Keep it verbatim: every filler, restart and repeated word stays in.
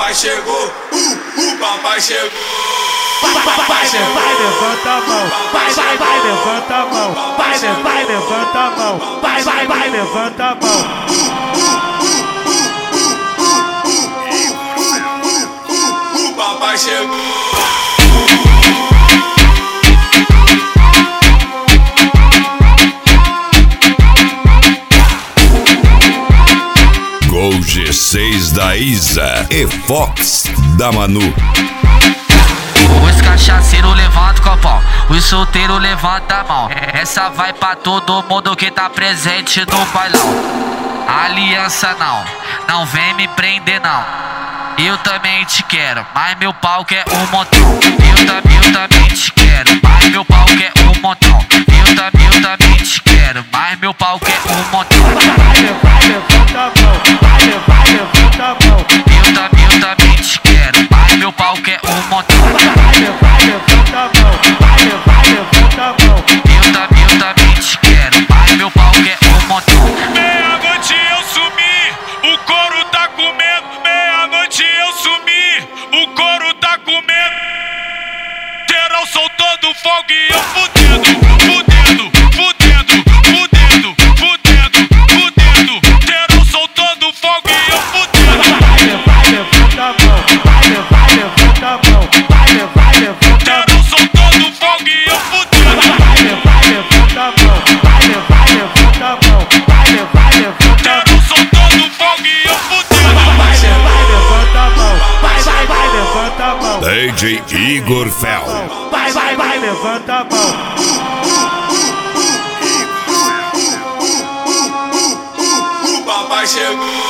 papai chegou, uh, o papai chegou. Vai, vai, vai, levanta a mão. Vai, vai, vai, levanta a mão. Vai, vai, levanta a mão. Vai, vai, vai, levanta a mão. O papai chegou. Gol G seis da Isa e Fox da Manu. Os cachaceiros levantam o copão, os solteiros levantam a mão. Essa vai pra todo mundo que tá presente no bailão. Aliança não, não vem me prender não. Eu também te quero, mas meu pau quer um montão. Eu, tam, eu também te quero, mas meu pau quer um montão. Eu, tam, eu também te quero, mas meu pau quer um montão. Vai, vai, levanta a mão. Vai, vai, levanta a mão. Eu, tam, eu também te quero, mas meu pau quer um montão. Vai, vai, levanta a mão. Vai, vai, levanta a mão. Eu, tam, eu também te quero, mas meu pau quer um montão. Meia-noite eu sumi, o couro tá comendo. Meia-noite eu sumi, o couro tá comendo. Geral soltando fogo e eu fudendo, fudendo, fudendo, fudendo, fudendo, fudendo. Geral soltando fogo e eu fudendo. Vai, vai, levanta a mão. Vai, vai, levanta a mão. Vai, vai, levanta a mão. Geral soltando fogo e eu fudendo. Vai, vai, levanta a mão. Vai, vai, levanta a mão. Vai, vai, levanta a mão. Geral soltando fogo e eu fudendo. Vai, vai, levanta a mão. Vai, vai, vai, levanta a mão. D J Igor Fel. Vai, vai, vai, levanta a mão. O papai chegou.